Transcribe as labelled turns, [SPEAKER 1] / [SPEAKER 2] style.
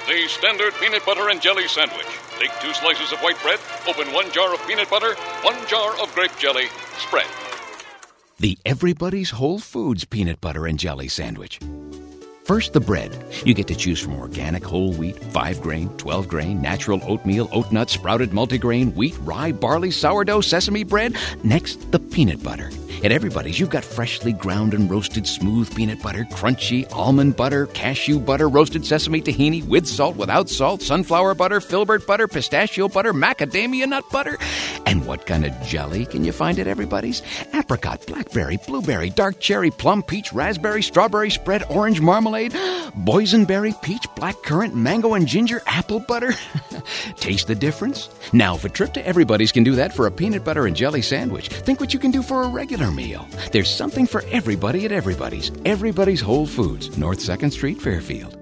[SPEAKER 1] The standard peanut butter and jelly sandwich. Take 2 slices of white bread, open 1 jar of peanut butter, 1 jar of grape jelly, spread.
[SPEAKER 2] The Everybody's Whole Foods peanut butter and jelly sandwich. First, the bread. You get to choose from organic whole wheat, 5-grain, 12-grain, natural oatmeal, oat nuts, sprouted multigrain, wheat, rye, barley, sourdough, sesame bread. Next, the peanut butter. At Everybody's, you've got freshly ground and roasted smooth peanut butter, crunchy almond butter, cashew butter, roasted sesame tahini, with salt, without salt, sunflower butter, filbert butter, pistachio butter, macadamia nut butter. And what kind of jelly can you find at Everybody's? Apricot, blackberry, blueberry, dark cherry, plum, peach, raspberry, strawberry spread, orange marmalade, boysenberry, peach, blackcurrant, mango and ginger, apple butter. Taste the difference? Now, if a trip to Everybody's can do that for a peanut butter and jelly sandwich, think what you can do for a regular meal. There's something for everybody at Everybody's. Everybody's Whole Foods, North 2nd Street, Fairfield.